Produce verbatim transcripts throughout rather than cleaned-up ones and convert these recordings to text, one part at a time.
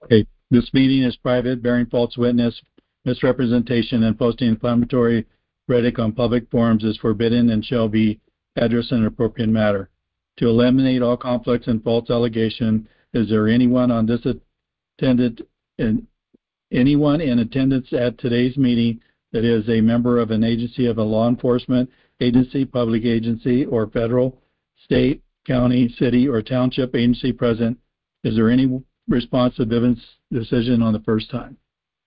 Okay. This meeting is private, bearing false witness, misrepresentation, and posting inflammatory rhetoric on public forums is forbidden and shall be addressed in an appropriate manner. To eliminate all conflicts and false allegation, is there anyone on this attended in anyone in attendance at today's meeting that is a member of an agency of a law enforcement agency, public agency, or federal, state, county, city, or township agency present? Is there any response to Bivens' decision on the first time?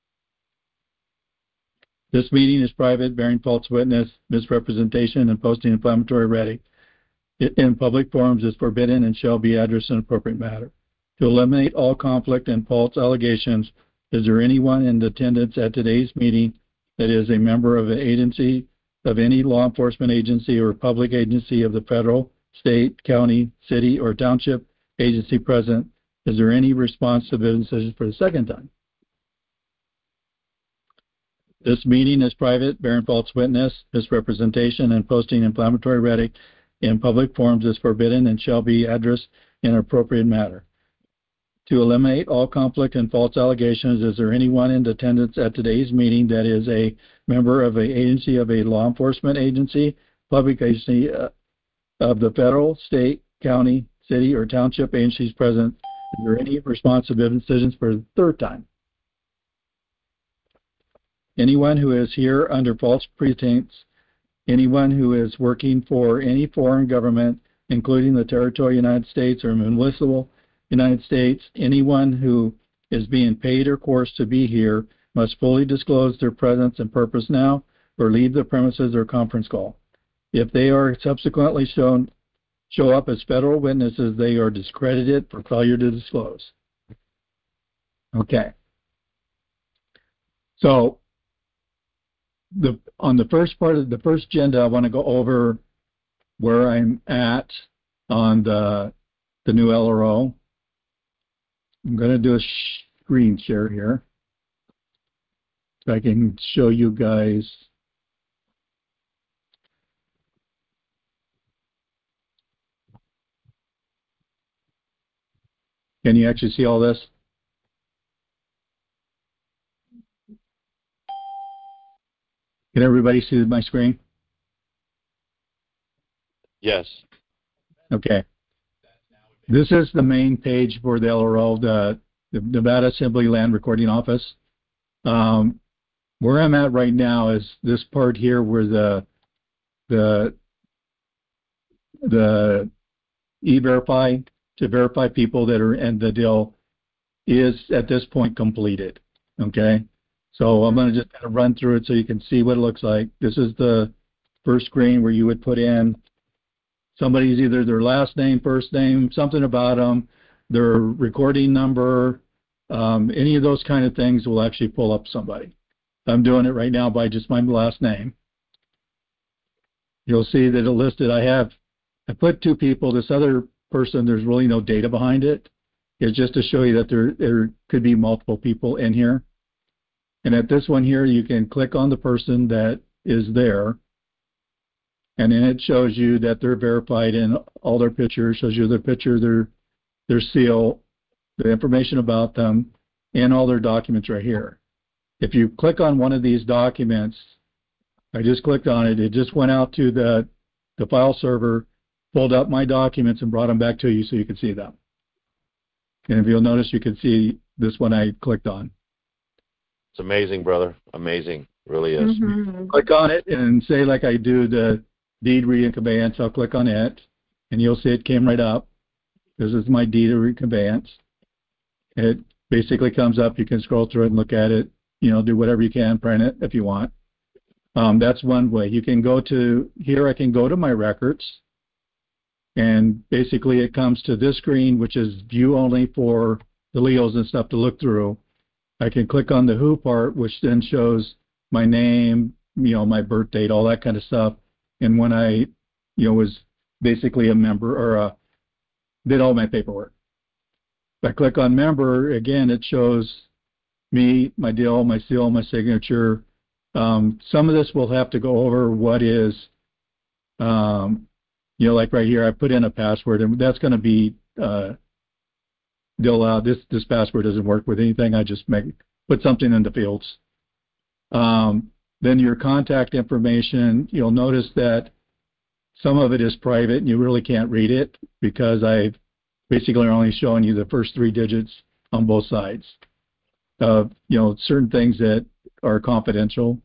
This meeting is private, bearing false witness, misrepresentation, and posting inflammatory rhetoric in public forums is forbidden and shall be addressed in an appropriate manner. To eliminate all conflict and false allegations, is there anyone in attendance at today's meeting that is a member of an agency of any law enforcement agency or public agency of the federal, state, county, city, or township agency present? Is there any response to the decision for the second time? This meeting is private, bearing false witness, misrepresentation, and posting inflammatory rhetoric in public forums is forbidden and shall be addressed in an appropriate manner. To eliminate all conflict and false allegations, is there anyone in attendance at today's meeting that is a member of an agency of a law enforcement agency, public agency uh, of the federal, state, county, city, or township agencies present? Is there any responsive decisions for the third time? Anyone who is here under false pretense, anyone who is working for any foreign government, including the territory of the United States or municipal United States, anyone who is being paid or coerced to be here must fully disclose their presence and purpose now or leave the premises or conference call. If they are subsequently shown show up as federal witnesses, they are discredited for failure to disclose. Okay. So the on the first part of the first agenda, I want to go over where I'm at on the the new L R O. I'm going to do a screen share here so I can show you guys. Can you actually see all this? Can everybody see my screen? Yes. Okay. This is the main page for the L R O, the, the Nevada Assembly Land Recording Office. Um, where I'm at right now is this part here where the the the E-Verify to verify people that are in the deal is at this point completed. Okay, so I'm going to just kind of run through it so you can see what it looks like. This is the first screen where you would put in somebody's either their last name, first name, something about them, their recording number, um, any of those kind of things will actually pull up somebody. I'm doing it right now by just my last name. You'll see that it listed, I have, I put two people, this other person, there's really no data behind it. It's just to show you that there, there could be multiple people in here. And at this one here, you can click on the person that is there. And then it shows you that they're verified in all their pictures, shows you their picture, their their seal, the information about them, and all their documents right here. If you click on one of these documents, I just clicked on it, it just went out to the, the file server, pulled up my documents, and brought them back to you so you can see them. And if you'll notice, you can see this one I clicked on. It's amazing, brother. Amazing. Really is. Mm-hmm. Click on it and say like I do the deed read and conveyance. I'll click on it, and you'll see it came right up. This is my deed of conveyance. It basically comes up. You can scroll through it and look at it. You know, do whatever you can, print it if you want. Um, that's one way. You can go to here. I can go to my records, and basically it comes to this screen, which is view only for the Leos and stuff to look through. I can click on the who part, which then shows my name, you know, my birth date, all that kind of stuff. And when I, you know, was basically a member or a, did all my paperwork. If I click on member, again, it shows me, my deal, my seal, my signature. Um, some of this will have to go over what is, um, you know, like right here, I put in a password, and that's going to be uh, they'll uh, this this password doesn't work with anything. I just make put something in the fields. Um, then your contact information, you'll notice that some of it is private and you really can't read it because I've basically only showing you the first three digits on both sides of, you know, certain things that are confidential.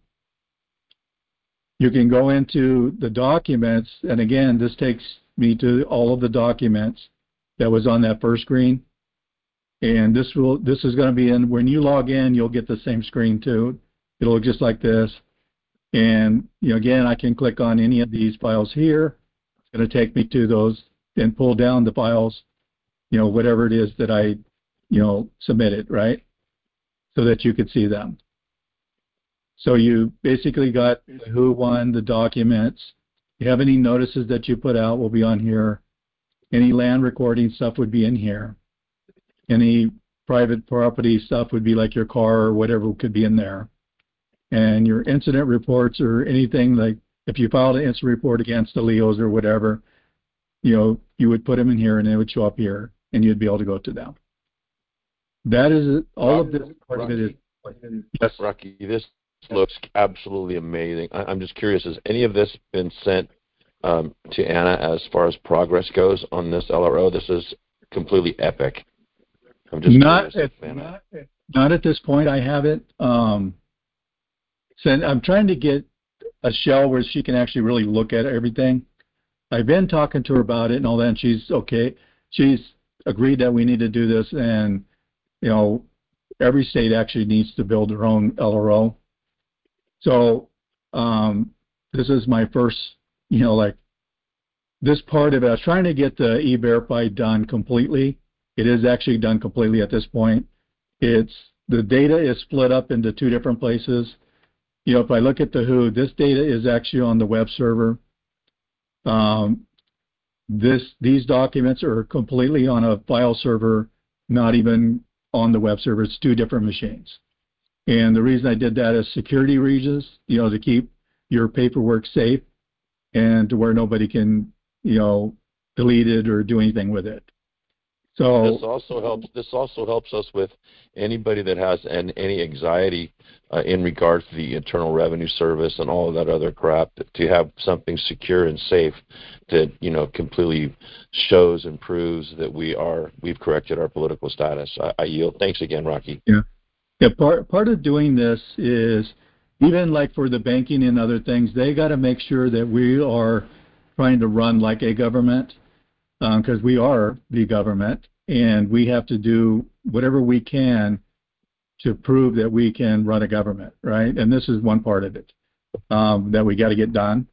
You can go into the documents, and again, this takes me to all of the documents that was on that first screen. And this will this is going to be in, when you log in, you'll get the same screen too. It'll look just like this. And, you know, again, I can click on any of these files here. It's going to take me to those and pull down the files, you know, whatever it is that I, you know, submitted, right? So that you could see them. So you basically got who won the documents. If you have any notices that you put out will be on here. Any land recording stuff would be in here. Any private property stuff would be like your car or whatever could be in there. And your incident reports or anything, like if you filed an incident report against the Leos or whatever, you know, you would put them in here and they would show up here and you'd be able to go to them. That is all of this part of it is. Yes, Rocky, this looks absolutely amazing. I, I'm just curious, has any of this been sent um, to Anna as far as progress goes on this L R O? This is completely epic. I'm just not curious. At, not, not at this point. I haven't. Um, sent, I'm trying to get a shell where she can actually really look at everything. I've been talking to her about it and all that, and she's okay. She's agreed that we need to do this, and you know, every state actually needs to build their own L R O. So um, this is my first, you know, like this part of it. I was trying to get the E-Verify done completely. It is actually done completely at this point. It's the data is split up into two different places. You know, if I look at the W H O, this data is actually on the web server. Um, this these documents are completely on a file server, not even on the web server. It's two different machines. And the reason I did that is security reasons, you know, to keep your paperwork safe and to where nobody can, you know, delete it or do anything with it. So this also helps. This also helps us with anybody that has an, any anxiety uh, in regards to the Internal Revenue Service and all of that other crap. To have something secure and safe that, you know, completely shows and proves that we are we've corrected our political status. I, I yield. Thanks again, Rocky. Yeah, yeah. Part part of doing this is even like for the banking and other things, they got to make sure that we are trying to run like a government. Because um, we are the government, and we have to do whatever we can to prove that we can run a government, right? And this is one part of it um, that we got to get done.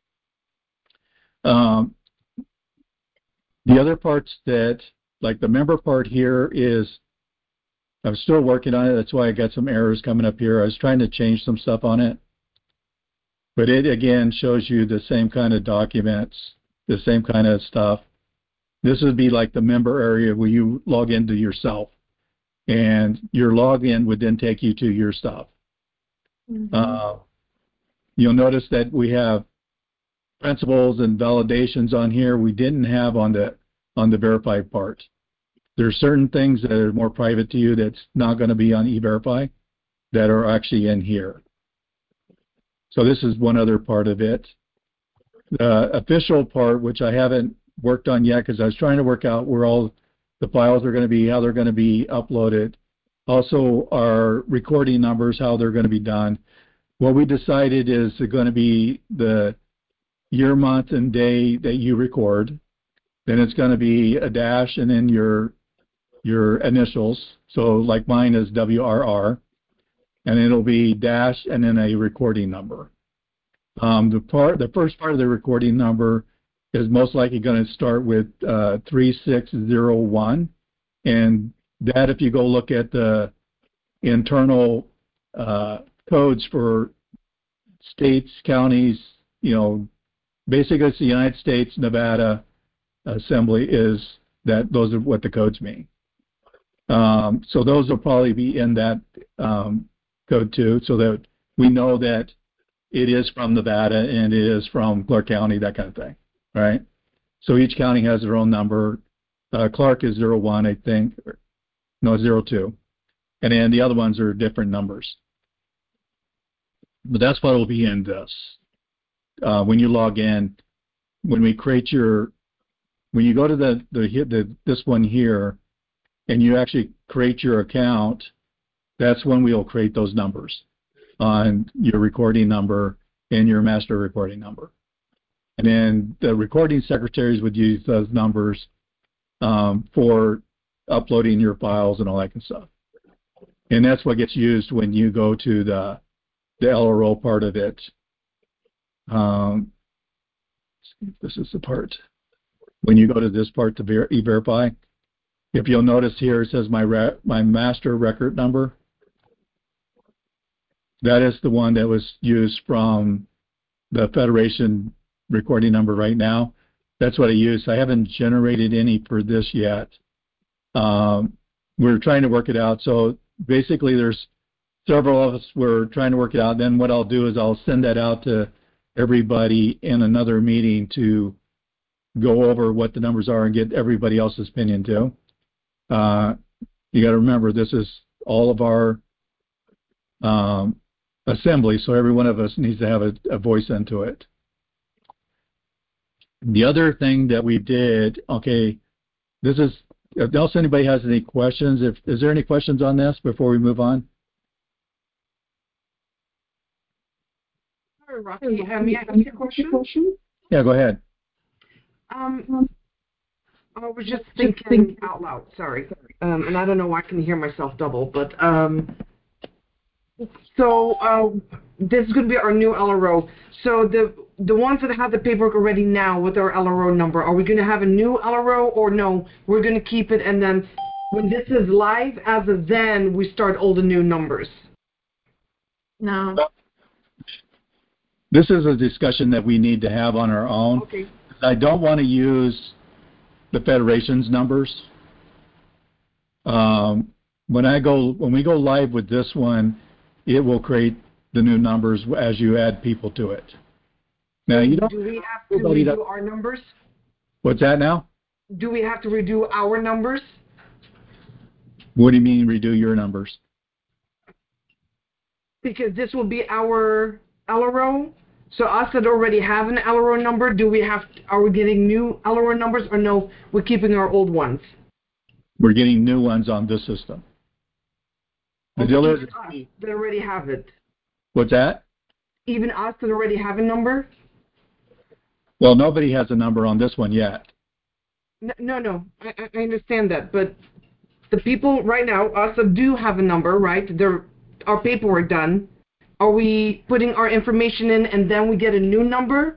Um, the other parts that, like the member part here is, I'm still working on it. That's why I got some errors coming up here. I was trying to change some stuff on it. But it, again, shows you the same kind of documents, the same kind of stuff. This would be like the member area where you log into yourself, and your login would then take you to your stuff. Mm-hmm. Uh, you'll notice that we have principles and validations on here we didn't have on the on the verified part. There are certain things that are more private to you that's not going to be on E-Verify that are actually in here. So this is one other part of it. The official part, which I haven't worked on yet because I was trying to work out where all the files are going to be, how they're going to be uploaded. Also, our recording numbers, how they're going to be done. What we decided is going to be the year, month, and day that you record. Then it's going to be a dash and then your your initials. So like mine is W R R. And it'll be dash and then a recording number. Um, the part, the first part of the recording number is most likely going to start with uh, three six zero one, and that if you go look at the internal uh, codes for states, counties, you know, basically it's the United States, Nevada Assembly is that those are what the codes mean. Um, so those will probably be in that um, code too, so that we know that it is from Nevada and it is from Clark County, that kind of thing. Right, so each county has their own number. Uh, Clark is zero one, I think, no, zero two. And then the other ones are different numbers. But that's what will be in this. Uh, when you log in, when we create your, when you go to the, the, the this one here, and you actually create your account, that's when we'll create those numbers on your recording number and your master recording number. And then the recording secretaries would use those numbers um, for uploading your files and all that kind of stuff. And that's what gets used when you go to the, the L R O part of it. Um, this is the part. When you go to this part to ver e-verify, if you'll notice here, it says my, re my master record number. That is the one that was used from the Federation recording number right now. That's what I use. I haven't generated any for this yet. Um, we're trying to work it out. So basically there's several of us, we're trying to work it out. Then what I'll do is I'll send that out to everybody in another meeting to go over what the numbers are and get everybody else's opinion too. Uh, you got to remember, this is all of our um, assembly, so every one of us needs to have a, a voice into it. The other thing that we did, okay, this is, if else anybody has any questions, if is there any questions on this before we move on? Sorry, Rocky, um, may I ask you a question? Yeah, go ahead. Um, I was just thinking out loud, sorry. Um, and I don't know why I can hear myself double, but um, so uh, this is going to be our new L R O. So the the ones that have the paperwork already now with our L R O number, are we going to have a new L R O or no? We're going to keep it, and then when this is live, as of then, we start all the new numbers. No. This is a discussion that we need to have on our own. Okay. I don't want to use the Federation's numbers. Um, when I go, when we go live with this one, it will create the new numbers as you add people to it. Now you don't. Do we have to redo our numbers? What's that now? Do we have to redo our numbers? What do you mean redo your numbers? Because this will be our L R O. So us that already have an L R O number, do we have? To, are we getting new L R O numbers, or no? We're keeping our old ones. We're getting new ones on this system. The deal is, us that already have it. What's that? Even us that already have a number. Well, nobody has a number on this one yet. No, no, no. I, I understand that, but the people right now, us that do have a number, right? They're our paperwork done. Are we putting our information in and then we get a new number?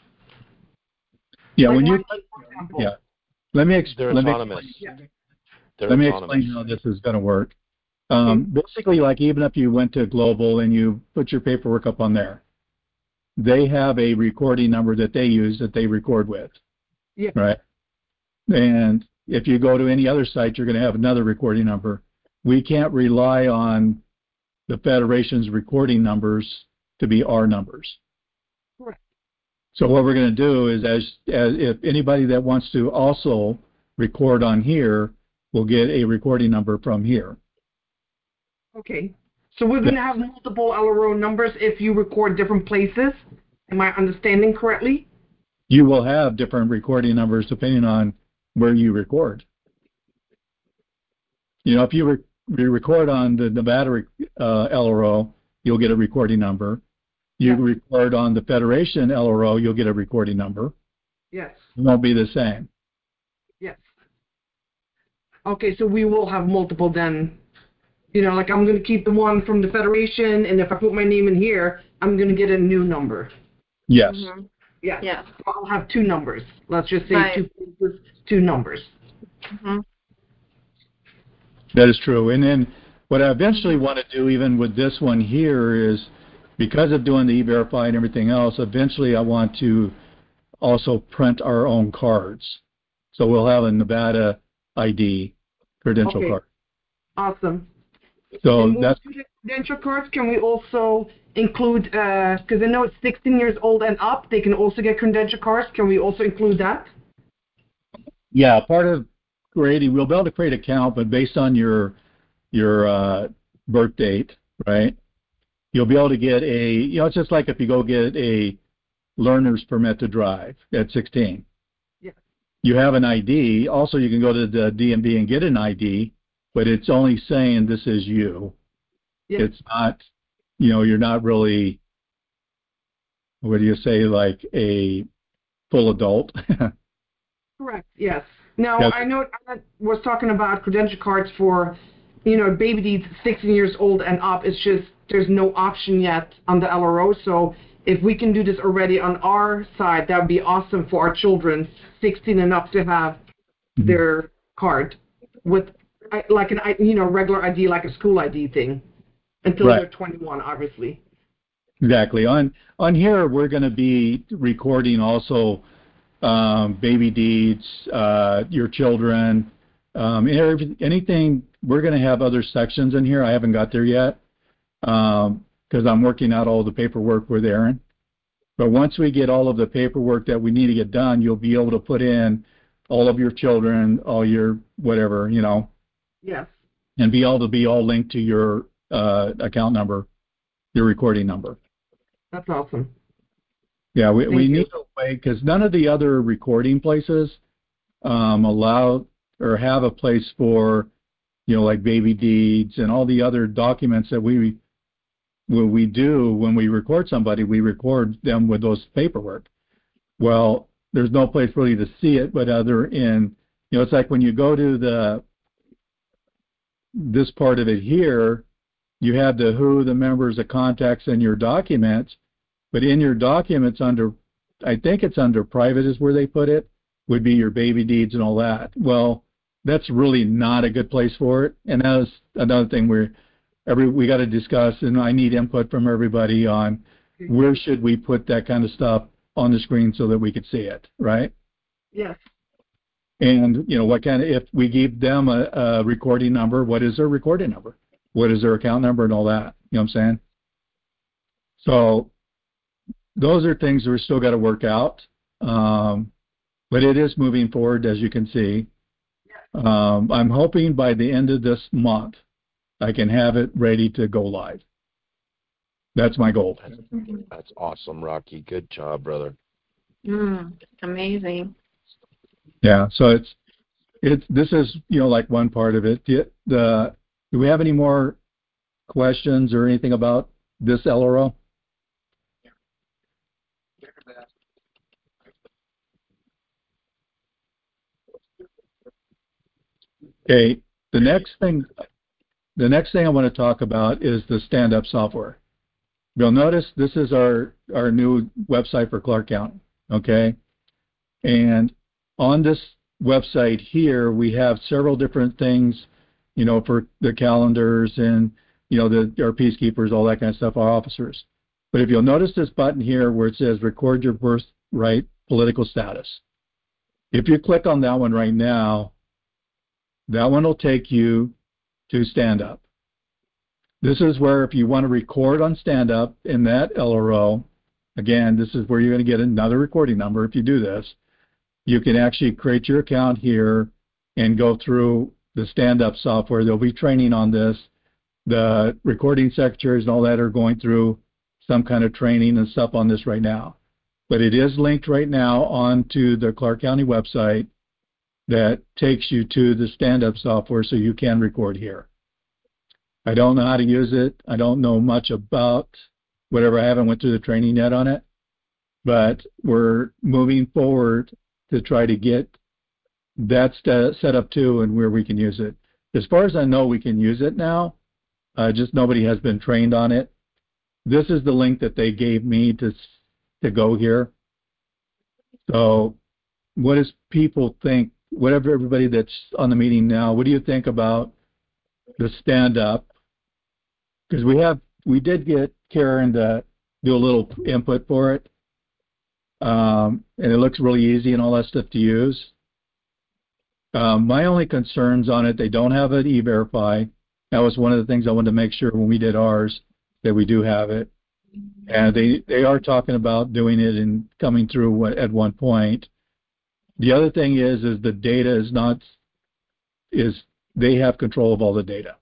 Yeah, like when you team, for example. yeah. Let me ex They're let autonomous. Me, yeah. They're let me autonomous. explain how this is going to work. Um, Okay. Basically, like even if you went to Global and you put your paperwork up on there, they have a recording number that they use that they record with. Yeah. Right. And if you go to any other site, you're going to have another recording number. We can't rely on the Federation's recording numbers to be our numbers. Correct. So what we're going to do is, as, as if anybody that wants to also record on here will get a recording number from here. Okay. So we're going to have multiple L R O numbers if you record different places. Am I understanding correctly? You will have different recording numbers depending on where you record. You know, if you, re you record on the Nevada uh, L R O, you'll get a recording number. You Yeah. record on the Federation L R O, you'll get a recording number. Yes. It won't be the same. Yes. Okay, so we will have multiple then. You know, like I'm going to keep the one from the Federation, and if I put my name in here, I'm going to get a new number. Yes. Mm-hmm. Yes. Yes. I'll have two numbers. Let's just say Right. two places, two numbers. Mm-hmm. That is true. And then what I eventually want to do, even with this one here, is because of doing the E-Verify and everything else, eventually I want to also print our own cards. So we'll have a Nevada I D credential Okay. card. Awesome. So And when that's we do the credential cards, can we also include, because I know it's sixteen years old and up, they can also get credential cards. Can we also include that? yeah, part of creating, we'll be able to create an account, but based on your your uh, birth date, right? You'll be able to get a, you know, it's just like if you go get a learner's permit to drive at sixteen. Yeah. You have an I D. Also, you can go to the D M V and get an I D, but it's only saying this is you. Yeah. It's not, you know, you're not really, what do you say, like a full adult. Correct. Yes. Now Yes. I know I was talking about credential cards for, you know, baby deeds sixteen years old and up. It's just there's no option yet on the L R O. So if we can do this already on our side, that would be awesome for our children sixteen and up to have Mhm. their card with I- like an I- you know regular I D, like a school I D thing, until Right. they're twenty-one, obviously. Exactly. On on here, we're going to be recording also um, baby deeds, uh, your children, um, every, anything. We're going to have other sections in here. I haven't got there yet because um, I'm working out all the paperwork with Aaron. But once we get all of the paperwork that we need to get done, you'll be able to put in all of your children, all your whatever, you know, Yes. and be able to be all linked to your uh, account number, your recording number. That's awesome. Yeah, we, Thank we you. need a way because none of the other recording places um, allow or have a place for, you know, like baby deeds and all the other documents that we when we do when we record somebody, we record them with those paperwork. Well, there's no place really to see it, but other in, you know, it's like when you go to the this part of it here, you have the who, the members, the contacts, and your documents. But in your documents under, I think it's under private is where they put it, would be your baby deeds and all that. Well, that's really not a good place for it. And that is another thing where every we got to discuss, and I need input from everybody on where should we put that kind of stuff on the screen so that we could see it, right? Yes. And, you know, what kind of, if we give them a, a recording number, what is their recording number? What is their account number and all that? You know what I'm saying? So those are things that we still got to work out. Um, but it is moving forward, as you can see. Um, I'm hoping by the end of this month, I can have it ready to go live. That's my goal. That's, that's awesome, Rocky. Good job, brother. Mm, amazing. Yeah, so it's it's this is you know like one part of it. The, the do we have any more questions or anything about this L R O? Okay, the next thing the next thing I want to talk about is the stand-up software. You'll notice this is our our new website for Clark County. Okay, and on this website here, we have several different things, you know, for the calendars and, you know, the our peacekeepers, all that kind of stuff, our officers. But if you'll notice this button here where it says record your birthright political status, if you click on that one right now, that one will take you to Stand Up. This is where if you want to record on Stand Up in that L R O, again, this is where you're going to get another recording number if you do this. You can actually create your account here and go through the stand-up software. There'll be training on this. The recording secretaries and all that are going through some kind of training and stuff on this right now. But it is linked right now onto the Clark County website that takes you to the stand-up software so you can record here. I don't know how to use it. I don't know much about whatever. I haven't went through the training yet on it. But we're moving forward to try to get that st- set up too and where we can use it. As far as I know, we can use it now. Uh, just nobody has been trained on it. This is the link that they gave me to to go here. So what does people think, whatever everybody that's on the meeting now, what do you think about the stand-up? Because we have, we did get Karen to do a little input for it. Um, and it looks really easy and all that stuff to use. Um, my only concerns on it, they don't have an E-Verify. That was one of the things I wanted to make sure when we did ours that we do have it. And they, they are talking about doing it and coming through at one point. The other thing is, is the data is not is they have control of all the data.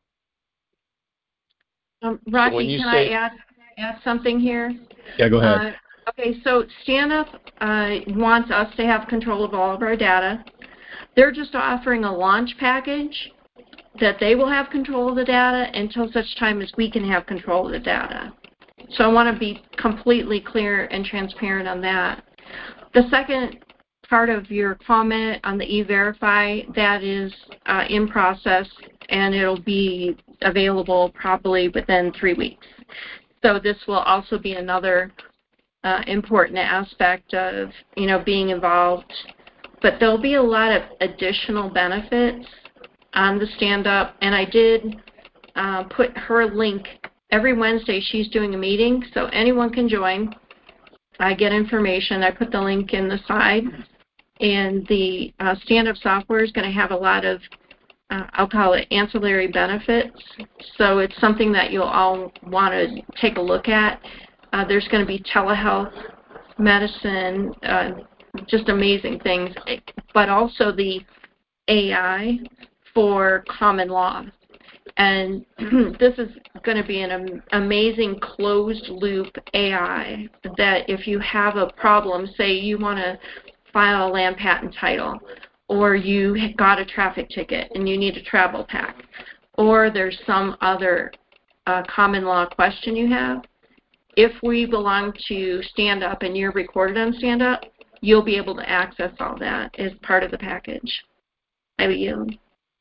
Um, So Rocky, when you can say- I add, add something here? Yeah, go ahead. Uh, okay, so StandUp uh, wants us to have control of all of our data. They're just offering a launch package that they will have control of the data until such time as we can have control of the data. So I want to be completely clear and transparent on that. The second part of your comment on the E-Verify, that is uh, in process, and it'll be available probably within three weeks. So this will also be another uh, important aspect of, you know, being involved. But there'll be a lot of additional benefits on the stand-up, and I did uh, put her link. Every Wednesday she's doing a meeting, so anyone can join. I get information. I put the link in the side, and the uh, stand-up software is going to have a lot of, uh, I'll call it ancillary benefits. So it's something that you'll all want to take a look at. Uh, there's going to be telehealth, medicine, uh, just amazing things, but also the A I for common law. And this is going to be an am- amazing closed-loop A I that if you have a problem, say you want to file a land patent title, or you got a traffic ticket and you need a travel pack, or there's some other uh, common law question you have, if we belong to StandUp and you're recorded on StandUp, you'll be able to access all that as part of the package. I yield.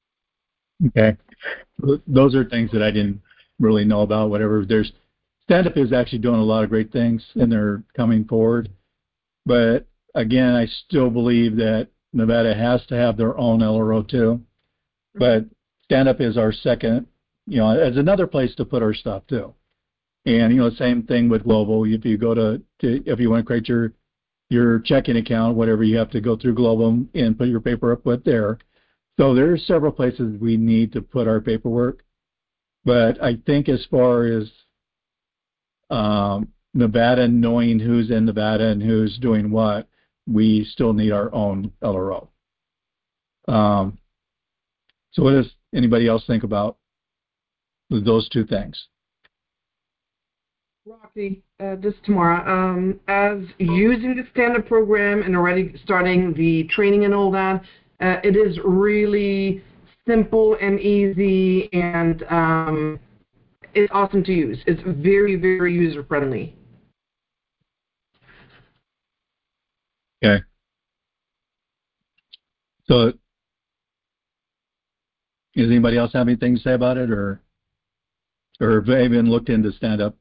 Okay. Those are things that I didn't really know about, whatever. There's stand-up is actually doing a lot of great things, and they're coming forward. But again, I still believe that Nevada has to have their own L R O too. But stand-up is our second, you know, as another place to put our stuff too. And, you know, same thing with Global. If you go to, to if you want to create your your checking account, whatever, you have to go through Global and put your paper up with there. So there are several places we need to put our paperwork. But I think as far as um, Nevada knowing who's in Nevada and who's doing what, we still need our own L R O. Um, so what does anybody else think about those two things? Rocky, uh, this is Tamara. Um, as using the standard program and already starting the training and all that, uh, it is really simple and easy, and um, it's awesome to use. It's very, very user-friendly. Okay. So does anybody else have anything to say about it, or or have they even looked into stand-up?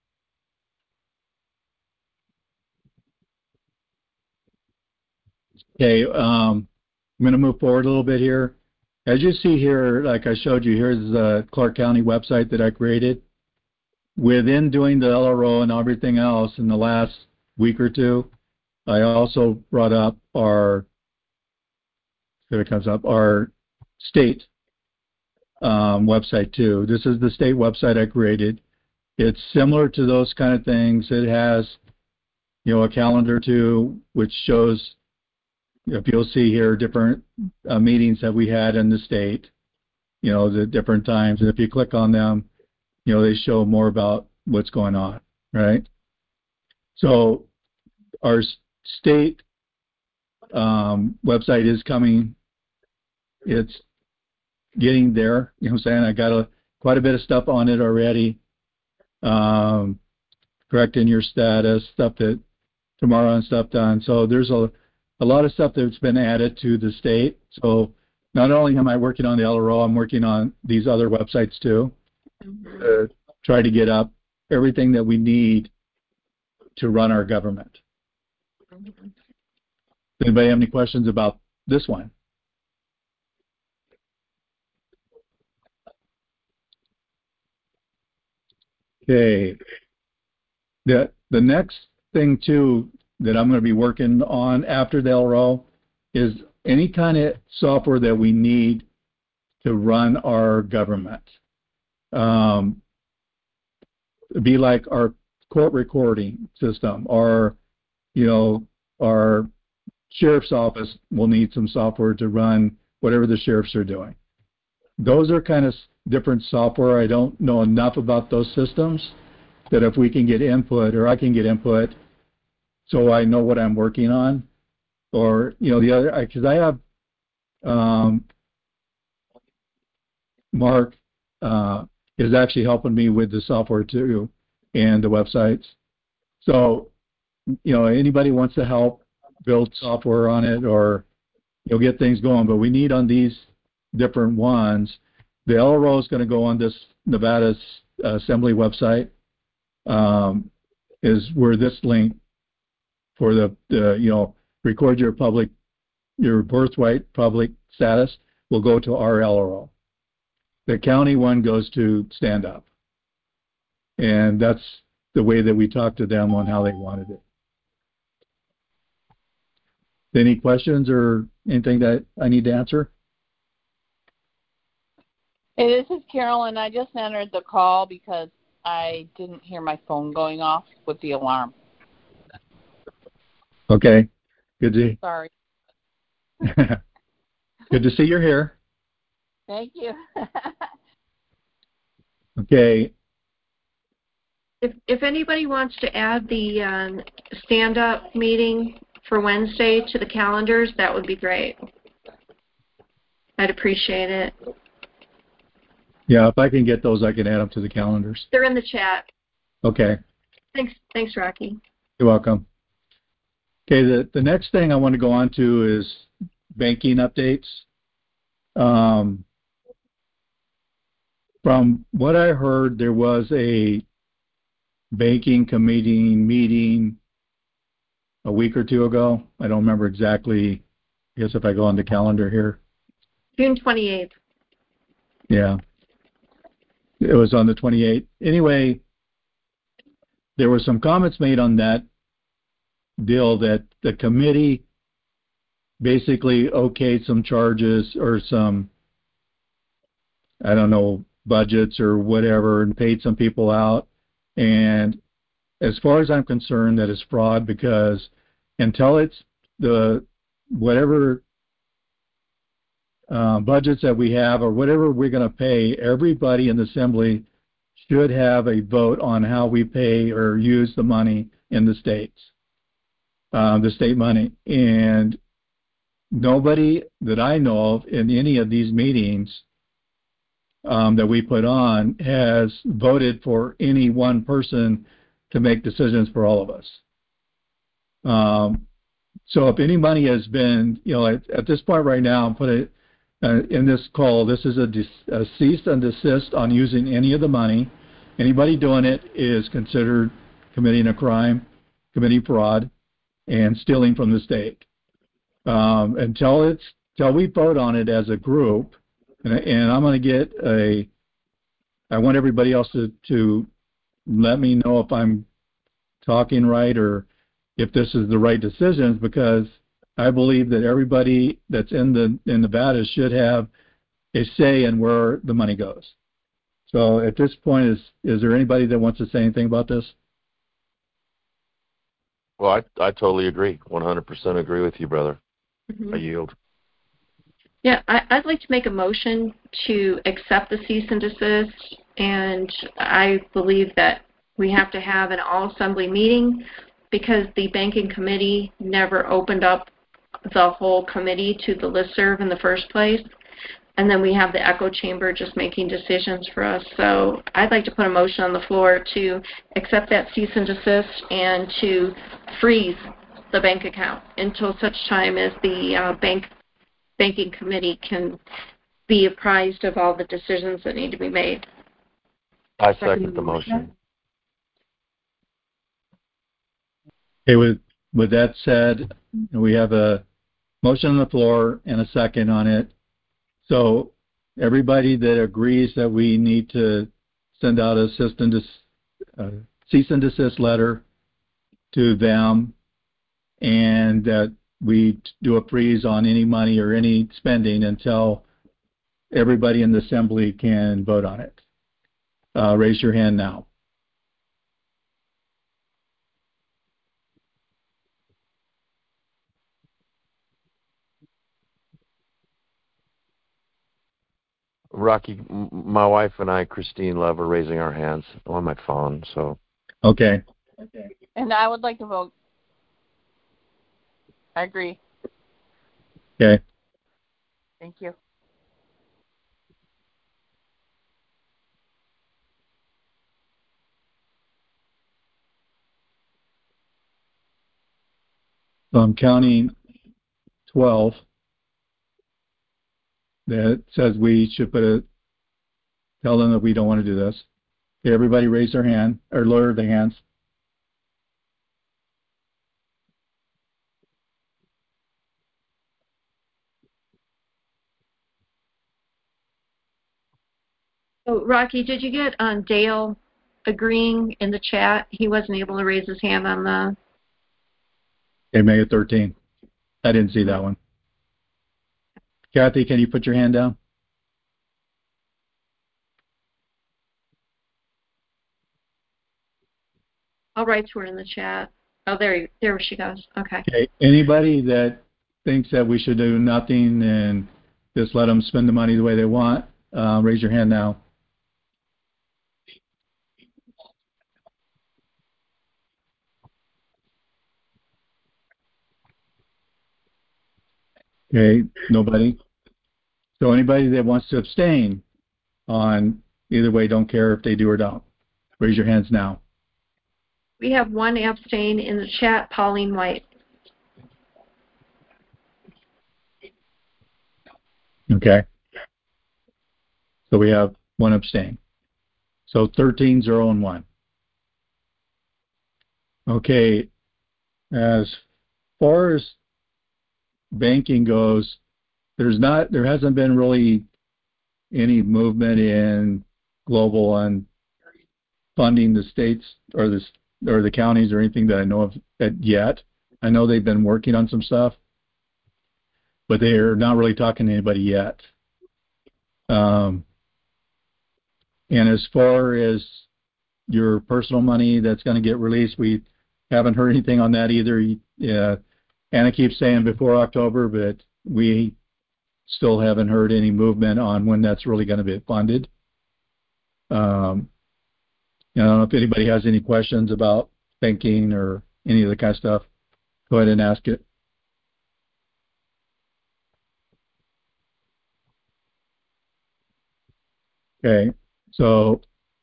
Okay, um, I'm going to move forward a little bit here. As you see here, like I showed you, here's the Clark County website that I created. Within doing the L R O and everything else in the last week or two, I also brought up our, here it comes up, our state um, website too. This is the state website I created. It's similar to those kind of things. It has, you know, a calendar too, which shows, if you'll see here, different uh, meetings that we had in the state, you know, the different times. And if you click on them, you know, they show more about what's going on, right? So our state um, website is coming. It's getting there. You know what I'm saying? I got a, quite a bit of stuff on it already. Um, correcting your status, stuff that tomorrow and stuff done. So there's a a lot of stuff that's been added to the state. So not only am I working on the L R O, I'm working on these other websites too. Mm-hmm. To try to get up everything that we need to run our government. Mm-hmm. Does anybody have any questions about this one? Okay. The, the next thing too that I'm going to be working on after the L R O is any kind of software that we need to run our government. Um, be like our court recording system, or, you know, our sheriff's office will need some software to run whatever the sheriffs are doing. those are kind of different software. I don't know enough about those systems that if we can get input, or I can get input, so I know what I'm working on, or you know the other, because I, I have um, Mark uh, is actually helping me with the software too and the websites. So you know anybody wants to help build software on it, or you'll get things going. But we need on these different ones. The L R O is going to go on this Nevada Assembly website. Um, is where this link for the, the you know record your public your birthright public status will go to our L R O. The county one goes to Stand Up, and that's the way that we talked to them on how they wanted it. Any questions or anything that I need to answer? Hey, this is Carolyn. I just entered the call because I didn't hear my phone going off with the alarm. Okay. Good to Sorry. Good to see you're here. Thank you. Okay. If if anybody wants to add the um, stand-up meeting for Wednesday to the calendars, that would be great. I'd appreciate it. Yeah, if I can get those, I can add them to the calendars. They're in the chat. Okay. Thanks, thanks, Rocky. You're welcome. Okay, the, the next thing I want to go on to is banking updates. Um, from what I heard, there was a banking committee meeting a week or two ago. I don't remember exactly. I guess if I go on the calendar here. June twenty-eighth. Yeah. It was on the twenty-eighth. Anyway, there were some comments made on that deal that the committee basically okayed some charges or some, I don't know, budgets or whatever, and paid some people out. And as far as I'm concerned, that is fraud, because until it's the whatever uh, budgets that we have or whatever we're going to pay, everybody in the assembly should have a vote on how we pay or use the money in the states, um, the state money. And nobody that I know of in any of these meetings um, that we put on has voted for any one person to make decisions for all of us. Um, so if any money has been, you know, at, at this point right now, put it uh, in this call, this is a, dis, a cease and desist on using any of the money. Anybody doing it is considered committing a crime, committing fraud, and stealing from the state. Um, until it's until we vote on it as a group, and, and I'm going to get a. I want everybody else to, to let me know if I'm talking right or if this is the right decisions, because I believe that everybody that's in the in Nevada should have a say in where the money goes. So at this point, is is there anybody that wants to say anything about this? Well, I I totally agree. one hundred percent agree with you, brother. Mm-hmm. I yield. Yeah, I, I'd like to make a motion to accept the cease and desist, and I believe that we have to have an all-assembly meeting because the banking committee never opened up the whole committee to the listserv in the first place, and then we have the echo chamber just making decisions for us. So I'd like to put a motion on the floor to accept that cease and desist and to freeze the bank account until such time as the uh, bank banking committee can be apprised of all the decisions that need to be made. I second the motion. Okay, with with that said, we have a motion on the floor and a second on it. So everybody that agrees that we need to send out a cease and desist, uh, cease and desist letter to them, and that we do a freeze on any money or any spending until everybody in the assembly can vote on it. Uh, raise your hand now. Rocky, m- my wife and I, Christine Love, are raising our hands on my phone. So Okay. And I would like to vote. I agree. Okay. Thank you. So I'm counting twelve. That says we should put a tell them that we don't want to do this. Okay, everybody raise their hand or lower their hands. So, Rocky, did you get um, Dale agreeing in the chat? He wasn't able to raise his hand on the. Okay, make it thirteen. I didn't see that one. Kathy, can you put your hand down? I'll write to her in the chat. Oh, there, you, there she goes. Okay. Okay. Anybody that thinks that we should do nothing and just let them spend the money the way they want, uh, raise your hand now. Okay, nobody. So anybody that wants to abstain on either way, don't care if they do or don't. Raise your hands now. We have one abstain in the chat, Pauline White. Okay. So we have one abstain. So thirteen, zero, and one. Okay. As far as banking goes, there's not, there hasn't been really any movement in global on funding the states or the or the counties or anything that I know of yet. I know they've been working on some stuff, but they're not really talking to anybody yet. Um, and as far as your personal money that's going to get released, we haven't heard anything on that either. Yeah, Anna keeps saying before October, but we still haven't heard any movement on when that's really going to be funded. Um, I don't know if anybody has any questions about banking or any of the kind of stuff. Go ahead and ask it. Okay, so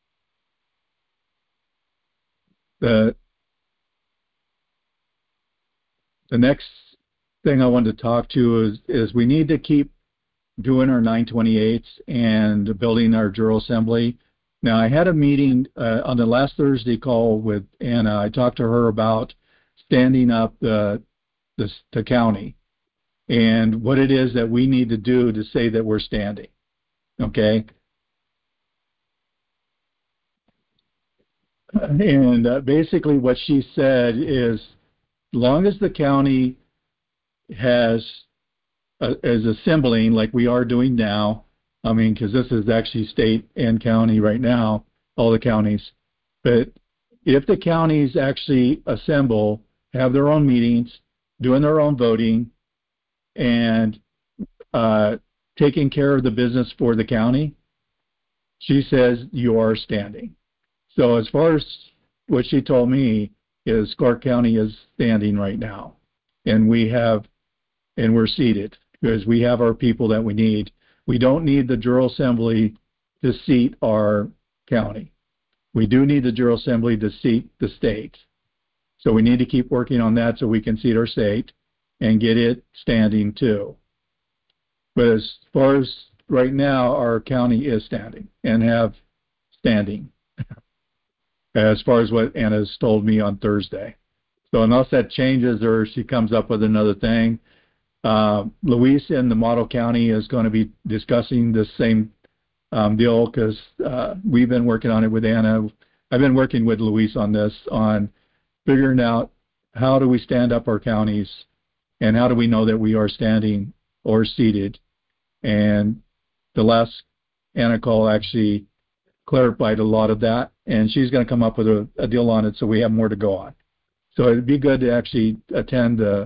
the the next thing I wanted to talk to is is we need to keep doing our nine twenty-eights and building our Juror Assembly. Now, I had a meeting uh, on the last Thursday call with Anna. I talked to her about standing up the, the, the county and what it is that we need to do to say that we're standing, okay? And uh, basically what she said is, as long as the county has uh, is assembling like we are doing now, I mean, because this is actually state and county right now, all the counties. But if the counties actually assemble, have their own meetings, doing their own voting, and uh, taking care of the business for the county, she says you are standing. So as far as what she told me is Clark County is standing right now, and we have, and we're seated because we have our people that we need. We don't need the Juror Assembly to seat our county. We do need the Juror Assembly to seat the state. So we need to keep working on that so we can seat our state and get it standing too. But as far as right now, our county is standing and have standing as far as what Anna's told me on Thursday. So unless that changes or she comes up with another thing, Uh, Luis in the model county is going to be discussing the same um, deal because uh, we've been working on it with Anna. I've been working with Luis on this, on figuring out how do we stand up our counties and how do we know that we are standing or seated. And the last Anna call actually clarified a lot of that, and she's going to come up with a, a deal on it so we have more to go on. So it'd be good to actually attend the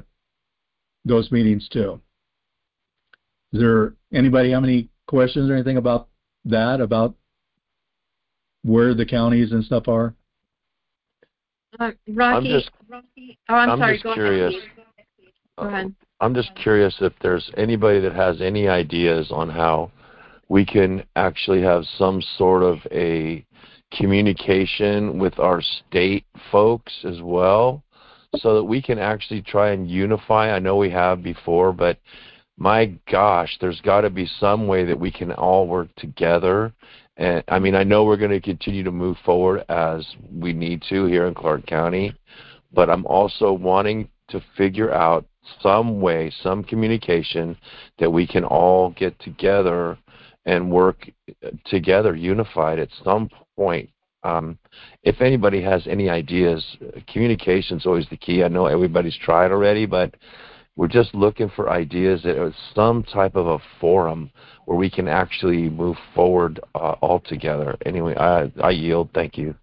those meetings too. Is there anybody have any questions or anything about that, about where the counties and stuff are? Uh, Rocky, I'm just, Rocky, oh, I'm, I'm sorry. just Go curious. ahead. Go ahead. I'm just curious if there's anybody that has any ideas on how we can actually have some sort of a communication with our state folks as well, so that we can actually try and unify. I know we have before, but my gosh, there's got to be some way that we can all work together. And I mean, I know we're going to continue to move forward as we need to here in Clark County, but I'm also wanting to figure out some way, some communication that we can all get together and work together unified at some point. Um, if anybody has any ideas, communication is always the key. I know everybody's tried already, but we're just looking for ideas that are some type of a forum where we can actually move forward uh, all together. Anyway, I, I yield. Thank you.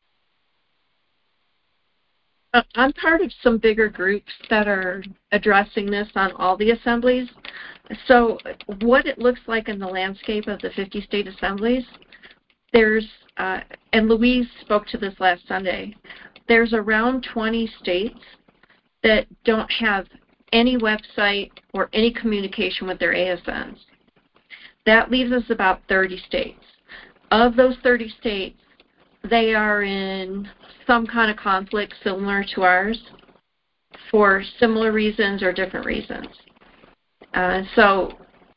I'm part of some bigger groups that are addressing this on all the assemblies. So what it looks like in the landscape of the fifty state assemblies, there's, uh, and Louise spoke to this last Sunday, there's around twenty states that don't have any website or any communication with their A S Ns. That leaves us about thirty states. Of those thirty states, they are in some kind of conflict similar to ours for similar reasons or different reasons. Uh, so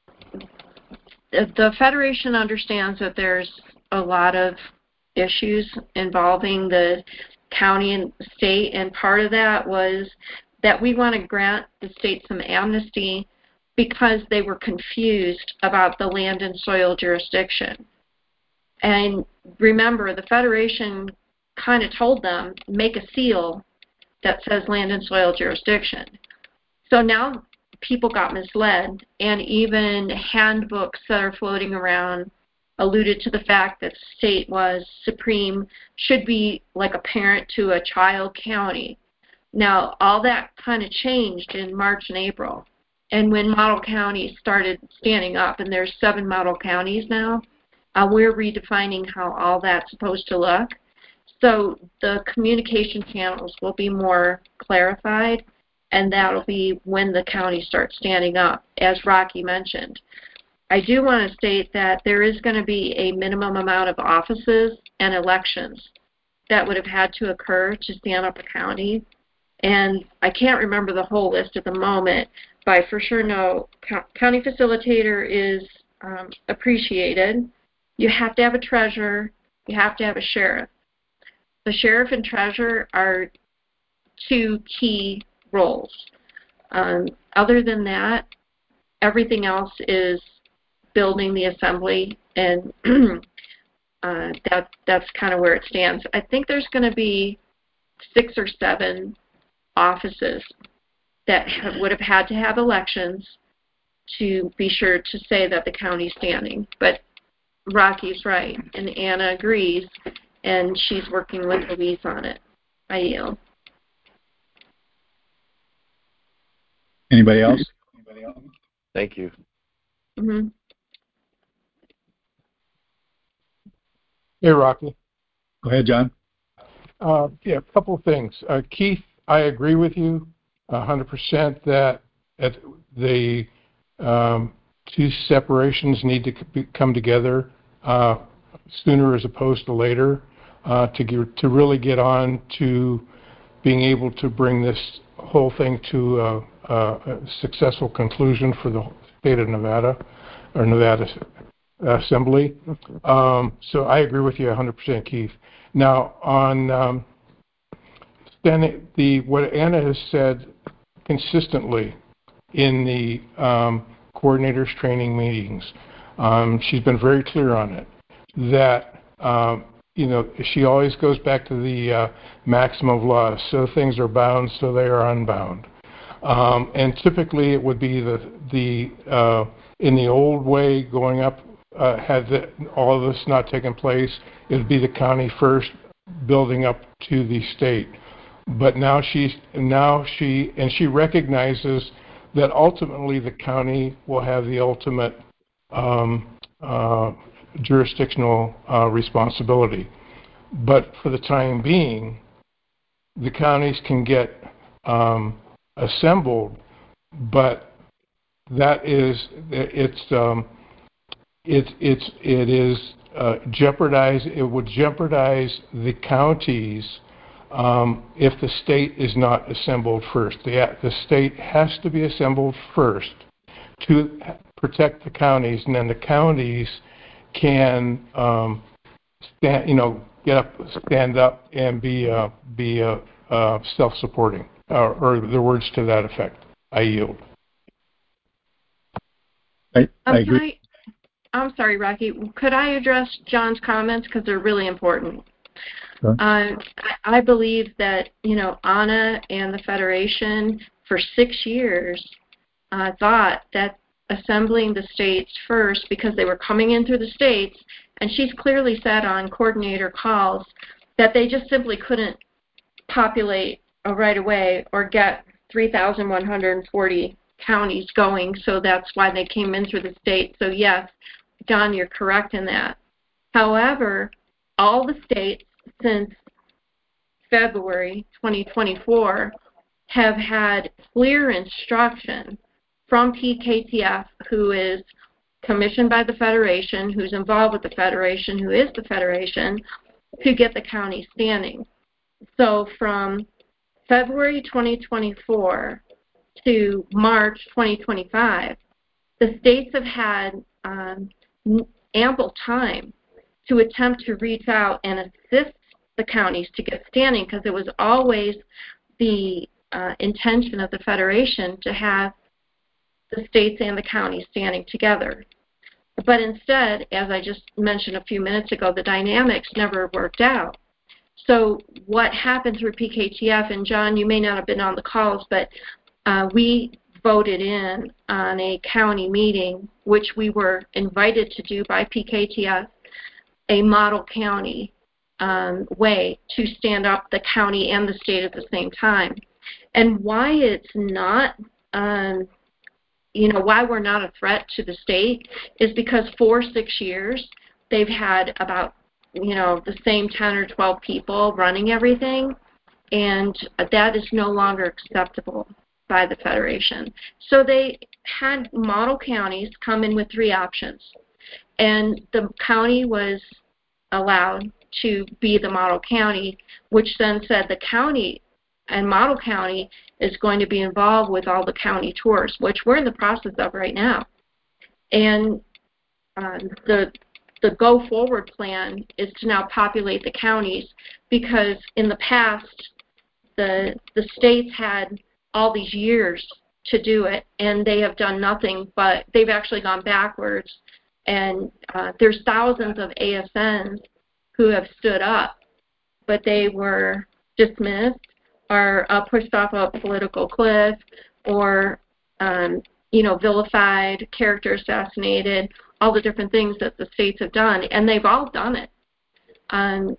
the Federation understands that there's a lot of issues involving the county and state, and part of that was that we want to grant the state some amnesty because they were confused about the land and soil jurisdiction. And remember, the Federation kind of told them, make a seal that says land and soil jurisdiction. So now people got misled, and even handbooks that are floating around alluded to the fact that state was supreme, should be like a parent to a child county. Now, all that kind of changed in March and April. And when model counties started standing up, and there's seven model counties now, uh, we're redefining how all that's supposed to look. So the communication channels will be more clarified, and that'll be when the counties start standing up, as Rocky mentioned. I do want to state that there is going to be a minimum amount of offices and elections that would have had to occur to stand up a county. And I can't remember the whole list at the moment, but I for sure know county facilitator is um, appreciated. You have to have a treasurer. You have to have a sheriff. The sheriff and treasurer are two key roles. Um, other than that, everything else is building the assembly, and uh, that, that's kind of where it stands. I think there's going to be six or seven offices that have, would have had to have elections to be sure to say that the county's standing. But Rocky's right, and Anna agrees, and she's working with Louise on it. I yield. Anybody else? Anybody else? Thank you. Mm-hmm. Hey, Rocky. Go ahead, John. Uh, yeah, a couple of things. Uh, Keith, I agree with you one hundred percent that at the um, two separations need to come together uh, sooner as opposed to later uh, to get, to really get on to being able to bring this whole thing to a, a successful conclusion for the state of Nevada or Nevada Assembly. Um, so I agree with you one hundred percent, Keith. Now on um, then the what Anna has said consistently in the um, coordinators training meetings, um, she's been very clear on it that um, you know she always goes back to the uh, maximum of laws. So things are bound, so they are unbound. Um, and typically it would be the the uh, in the old way going up. Uh, had the, all of this not taken place, it would be the county first, building up to the state. But now she's now she and she recognizes that ultimately the county will have the ultimate um, uh, jurisdictional uh, responsibility. But for the time being, the counties can get um, assembled, but that is it's um, it it's it is uh, jeopardize it would jeopardize the counties um, if the state is not assembled first. The the state has to be assembled first to protect the counties, and then the counties can um, stand, you know, get up, stand up, and be uh, be uh, uh, self-supporting, uh, or the words to that effect. I yield. I, Um, I agree. can I, I'm sorry, Rocky. Could I address John's comments because they're really important? Sure. Uh, I, I believe that you know Anna and the Federation for six years uh, thought that assembling the states first, because they were coming in through the states, and she's clearly said on coordinator calls that they just simply couldn't populate uh, right away or get three thousand one hundred forty counties going, so that's why they came in through the state. So yes, John, you're correct in that. However, all the states since February twenty twenty-four have had clear instruction from P K T F, who is commissioned by the Federation, who's involved with the Federation, who is the Federation, to get the county standing. So from February twenty twenty-four to March twenty twenty-five, the states have had um, ample time to attempt to reach out and assist the counties to get standing, because it was always the uh, intention of the Federation to have the states and the counties standing together. But instead, as I just mentioned a few minutes ago, the dynamics never worked out. So what happened through P K T F, and John, you may not have been on the calls, but uh, we voted in on a county meeting, which we were invited to do by P K T F, a model county um, way to stand up the county and the state at the same time. And why it's not, um, you know, why we're not a threat to the state is because for six years they've had about, you know, the same ten or twelve people running everything, and that is no longer acceptable by the Federation. So they had model counties come in with three options, and the county was allowed to be the model county, which then said the county and model county is going to be involved with all the county tours, which we're in the process of right now. And uh, the the go forward plan is to now populate the counties, because in the past the the states had all these years to do it, and they have done nothing, but they've actually gone backwards. And uh, there's thousands of A S Ns who have stood up, but they were dismissed or uh, pushed off a political cliff, or um, you know, vilified, character assassinated, all the different things that the states have done, and they've all done it. Um,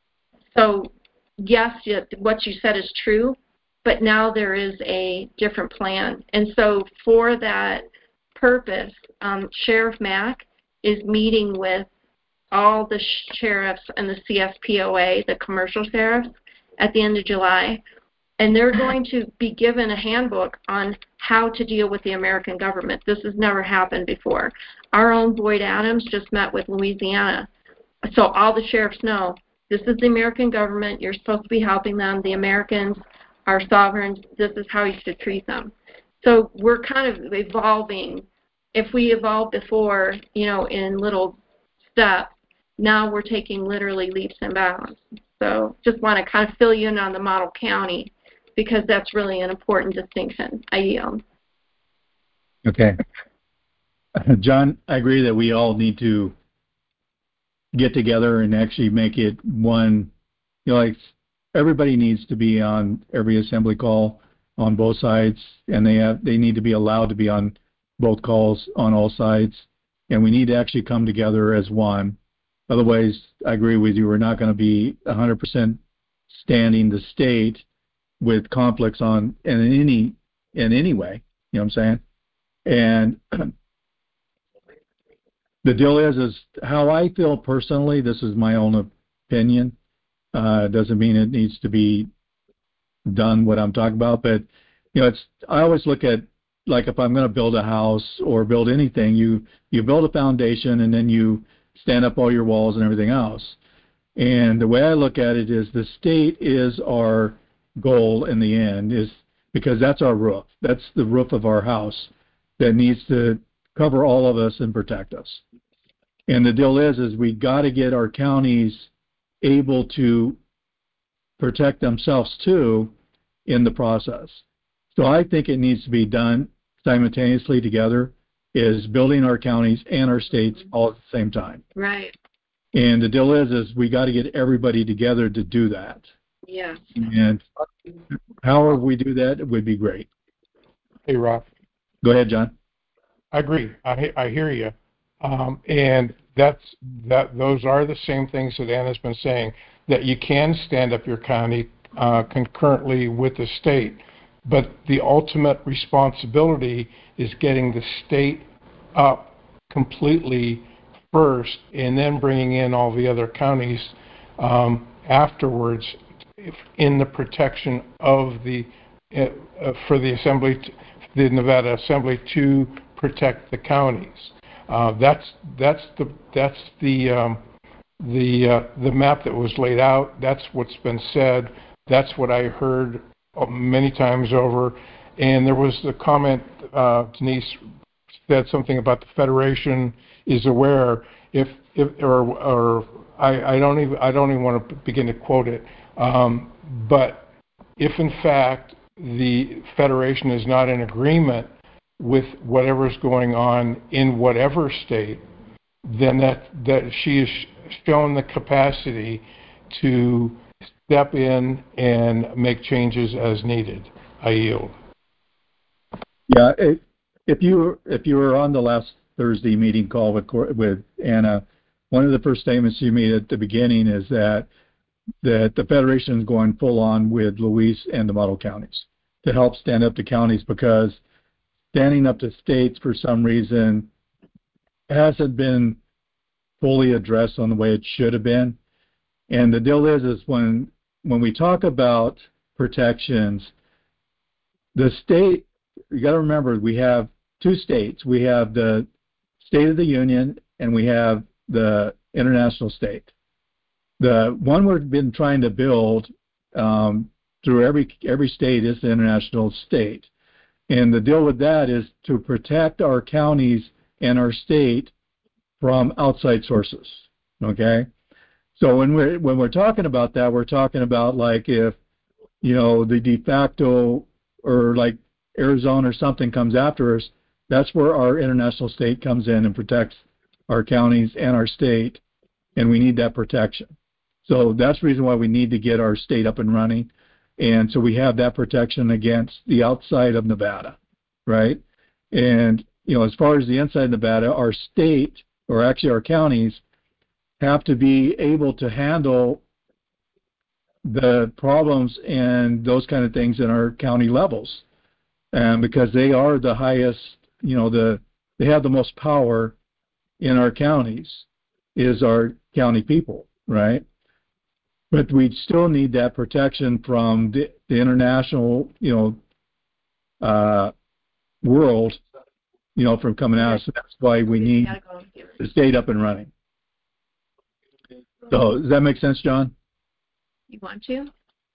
so yes, what you said is true, but now there is a different plan. And so for that purpose, um, Sheriff Mack is meeting with all the sheriffs and the C S P O A, the commercial sheriffs, at the end of July, and they're going to be given a handbook on how to deal with the American government. This has never happened before. Our own Boyd Adams just met with Louisiana. So all the sheriffs know, this is the American government, you're supposed to be helping them, the Americans are sovereigns, this is how you should treat them. So we're kind of evolving. If we evolved before, you know, in little steps, now we're taking literally leaps and bounds. So just want to kind of fill you in on the model county, because that's really an important distinction. I yield. Okay. John, I agree that we all need to get together and actually make it one, you know, like everybody needs to be on every assembly call on both sides, and they have, they need to be allowed to be on both calls on all sides, and we need to actually come together as one. Otherwise, I agree with you, we're not going to be one hundred percent standing the state with conflicts on in any in any way. You know what I'm saying? And the deal is, is how I feel personally. This is my own opinion. Uh, doesn't mean it needs to be done what I'm talking about, but you know, it's. I always look at like if I'm going to build a house or build anything, you you build a foundation and then you stand up all your walls and everything else. And the way I look at it is the state is our goal in the end, is because that's our roof. That's the roof of our house that needs to cover all of us and protect us. And the deal is, is we got to get our counties able to protect themselves too in the process. So I think it needs to be done simultaneously together, is building our counties and our states all at the same time. Right. And the deal is, is we got to get everybody together to do that. Yeah. And however we do that, it would be great. Hey, Rob. Go ahead, John. I agree. I I hear you, um, and that's that. Those are the same things that Anna's been saying. That you can stand up your county uh, concurrently with the state, but the ultimate responsibility is getting the state up completely first, and then bringing in all the other counties um, afterwards, if in the protection of the uh, uh, for the assembly, t- the Nevada Assembly to protect the counties. Uh, that's that's the that's the um, the uh, the map that was laid out. That's what's been said. That's what I heard many times over. And there was the comment, uh, Denise said something about the Federation is aware. If if or or I, I don't even I don't even want to begin to quote it. Um, but if in fact the Federation is not in agreement with whatever's going on in whatever state, then that that she has shown the capacity to step in and make changes as needed. I yield. Yeah, it, if you if you were on the last Thursday meeting call with with Anna, one of the first statements you made at the beginning is that that the Federation is going full on with Luis and the model counties to help stand up to counties, because standing up to states for some reason hasn't been fully addressed on the way it should have been. And the deal is, is when when we talk about protections, the state, you got to remember, we have two states. We have the State of the Union and we have the international state. The one we've been trying to build um, through every every state is the international state. And the deal with that is to protect our counties and our state from outside sources. Okay? So when we're when we're talking about that, we're talking about like if, you know, the de facto or like Arizona or something comes after us, that's where our international state comes in and protects our counties and our state, and we need that protection. So that's the reason why we need to get our state up and running. And so we have that protection against the outside of Nevada, right? And, you know, as far as the inside of Nevada, our state, or actually our counties, have to be able to handle the problems and those kind of things in our county levels. And because they are the highest, you know, the they have the most power in our counties is our county people, right? But we still need that protection from the, the international, you know, uh, world, you know, from coming out. So that's why we need the state up and running. So does that make sense, John? You want to?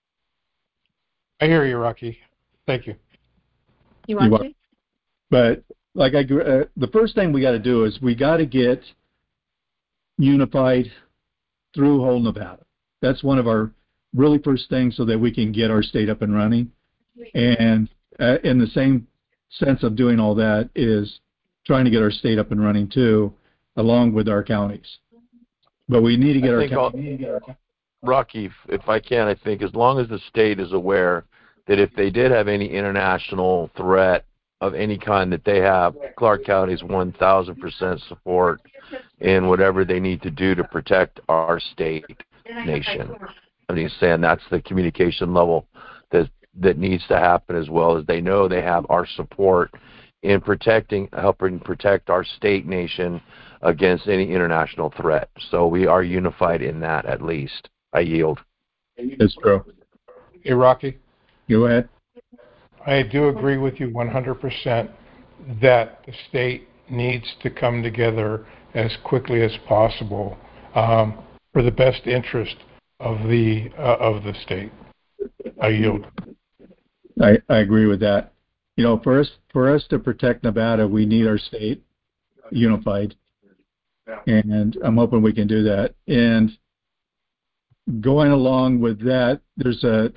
I hear you, Rocky. Thank you. You want You to? want- But like I, uh, the first thing we got to do is we got to get unified through whole Nevada. That's one of our really first things, so that we can get our state up and running. And uh, in the same sense of doing all that is trying to get our state up and running too, along with our counties. But we need to get I our think I'll- counties. Rocky, if, if I can, I think as long as the state is aware that if they did have any international threat of any kind, that they have Clark County's one thousand percent support in whatever they need to do to protect our state nation. I mean, saying that's the communication level that that needs to happen, as well as they know they have our support in protecting, helping protect our state nation against any international threat. So we are unified in that, at least. I yield. It's true. Hey, Rocky. Go ahead. I do agree with you one hundred percent that the state needs to come together as quickly as possible um, for the best interest of the uh, of the state. I yield. I, I agree with that. You know, for us for us to protect Nevada, we need our state unified, and I'm hoping we can do that. And going along with that, there's a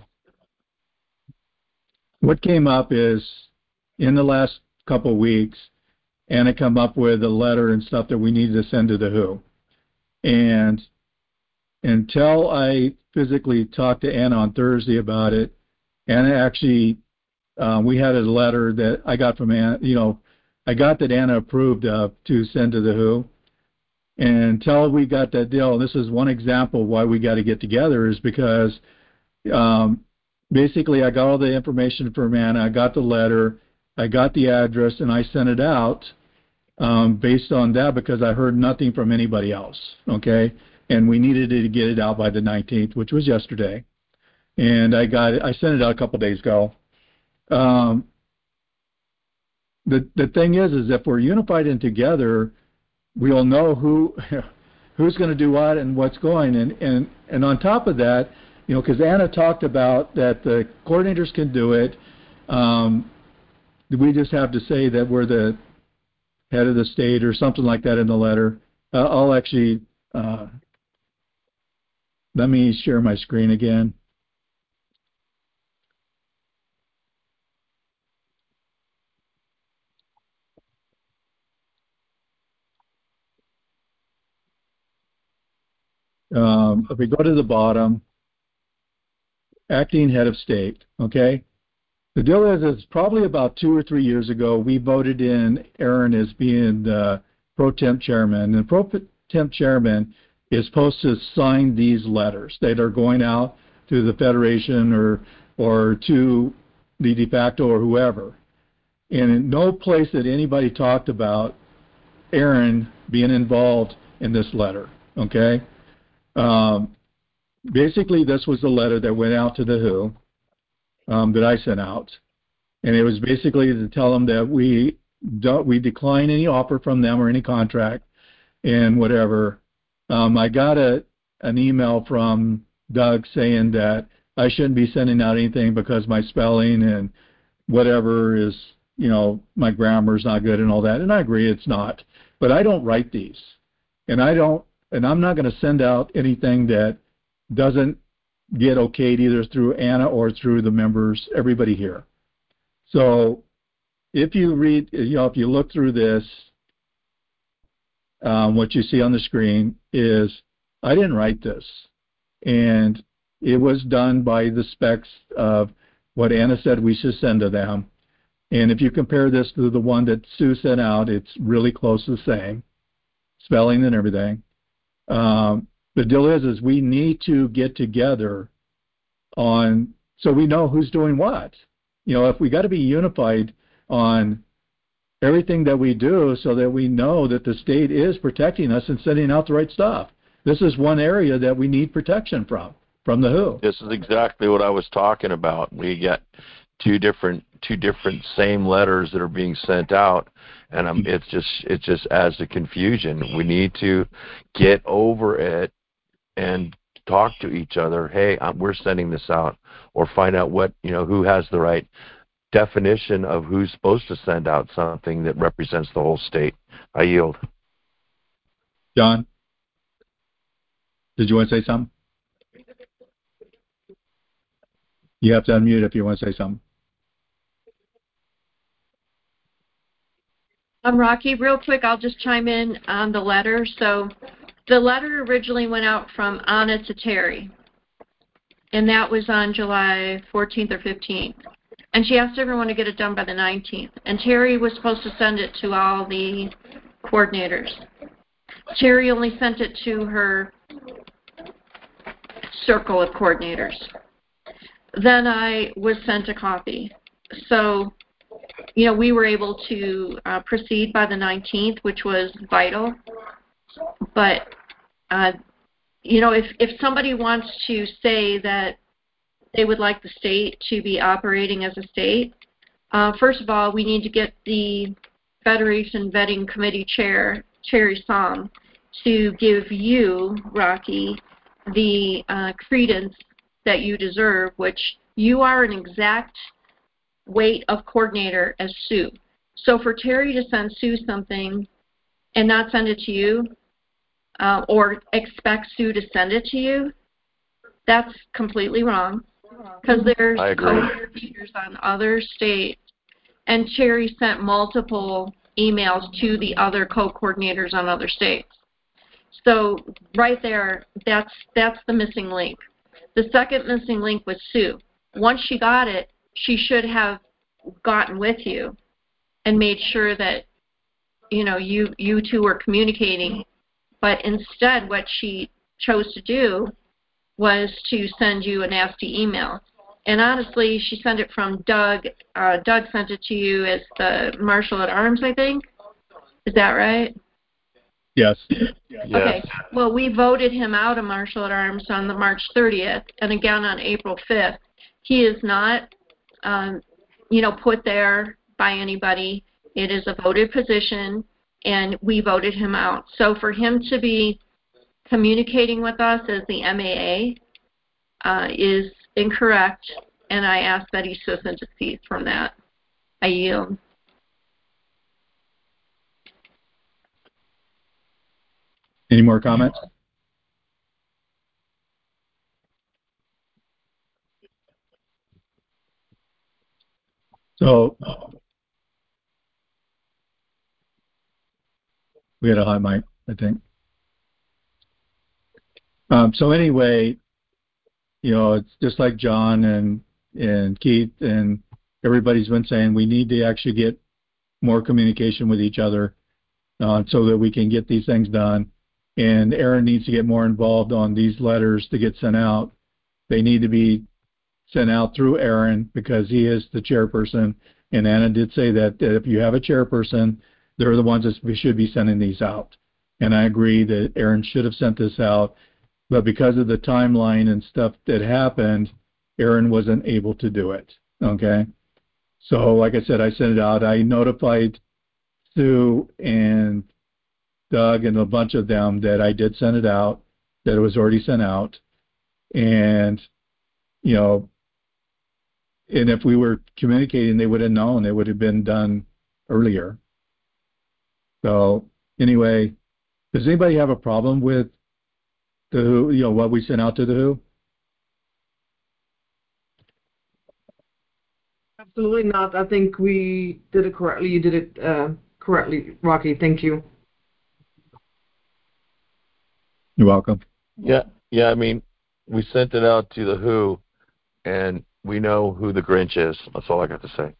what came up is in the last couple of weeks, Anna come up with a letter and stuff that we needed to send to the W H O. And until I physically talked to Anna on Thursday about it, Anna actually, uh, we had a letter that I got from Anna, you know, I got that Anna approved of to send to the W H O. And until we got that deal, and this is one example of why we got to get together, is because um, basically I got all the information from Anna, I got the letter, I got the address, and I sent it out um, based on that because I heard nothing from anybody else, okay? And we needed to get it out by the nineteenth, which was yesterday. And I got it, I sent it out a couple days ago. Um, the the thing is, is if we're unified and together, we'll know who who's going to do what and what's going. And, and, and on top of that, you know, because Anna talked about that the coordinators can do it. Um, we just have to say that we're the head of the state or something like that in the letter. Uh, I'll actually, uh, let me share my screen again. Um, if we go to the bottom, acting head of state, okay? The deal is, it's probably about two or three years ago, we voted in Aaron as being the pro temp chairman. And pro temp chairman is supposed to sign these letters that are going out to the Federation or, or to the de facto or whoever. And in no place that anybody talked about Aaron being involved in this letter, okay? Um, basically, this was the letter that went out to the W H O. Um, that I sent out, and it was basically to tell them that we don't we decline any offer from them or any contract and whatever. Um, I got a an email from Doug saying that I shouldn't be sending out anything because my spelling and whatever is, you know, my grammar is not good and all that, and I agree it's not. But I don't write these, and I don't, and I'm not going to send out anything that doesn't get okayed either through Anna or through the members, everybody here. So if you read, you know, if you look through this, um, what you see on the screen is I didn't write this. And it was done by the specs of what Anna said we should send to them. And if you compare this to the one that Sue sent out, it's really close to the same, spelling and everything. Um, The deal is, is we need to get together on, so we know who's doing what. You know, if we got to be unified on everything that we do so that we know that the state is protecting us and sending out the right stuff. This is one area that we need protection from, from the W H O. This is exactly what I was talking about. We get two different, two different same letters that are being sent out, and um, it's just, it just adds to confusion. We need to get over it and talk to each other. Hey, um, we're sending this out, or find out what, you know, who has the right definition of who's supposed to send out something that represents the whole state. I yield. John, did you want to say something? You have to unmute if you want to say something. Um, Rocky, real quick, I'll just chime in on the letter. So the letter originally went out from Anna to Terry, and that was on July fourteenth or fifteenth. And she asked everyone to get it done by the nineteenth. And Terry was supposed to send it to all the coordinators. Terry only sent it to her circle of coordinators. Then I was sent a copy. So, you know, we were able to uh, proceed by the nineteenth, which was vital. but, uh, you know, if, if somebody wants to say that they would like the state to be operating as a state, uh, first of all, we need to get the Federation Vetting Committee Chair, Cherry Som, to give you, Rocky, the uh, credence that you deserve, which you are an exact weight of coordinator as Sue. So for Terry to send Sue something and not send it to you, uh, or expect Sue to send it to you, that's completely wrong. Because there's co-coordinators on other states, and Cherry sent multiple emails to the other co-coordinators on other states. So right there, that's that's the missing link. The second missing link was Sue. Once she got it, she should have gotten with you and made sure that, you know, you you two were communicating. But instead, what she chose to do was to send you a nasty email. And honestly, she sent it from Doug. Uh, Doug sent it to you as the Marshal at Arms, I think. Is that right? Yes. Yes. Okay. Well, we voted him out of Marshal at Arms on the March thirtieth, and again on April fifth. He is not, um, you know, put there by anybody. It is a voted position, and we voted him out. So for him to be communicating with us as the M A A uh, is incorrect, and I ask that he cease and desist from that. I yield. Any more comments? So we had a hot mic, I think. Um, so anyway, you know, it's just like John and and Keith and everybody's been saying, we need to actually get more communication with each other uh, so that we can get these things done. And Aaron needs to get more involved on these letters to get sent out. They need to be sent out through Aaron because he is the chairperson. And Anna did say that, that if you have a chairperson, they're the ones that we should be sending these out. And I agree that Aaron should have sent this out. But because of the timeline and stuff that happened, Aaron wasn't able to do it. Okay? So like I said, I sent it out. I notified Sue and Doug and a bunch of them that I did send it out, that it was already sent out. And, you know, and if we were communicating, they would have known. It would have been done earlier. So anyway, does anybody have a problem with the who, you know, what we sent out to the W H O? Absolutely not. I think we did it correctly. You did it uh, correctly, Rocky. Thank you. You're welcome. Yeah, yeah. I mean, we sent it out to the W H O, and we know who the Grinch is. That's all I got to say.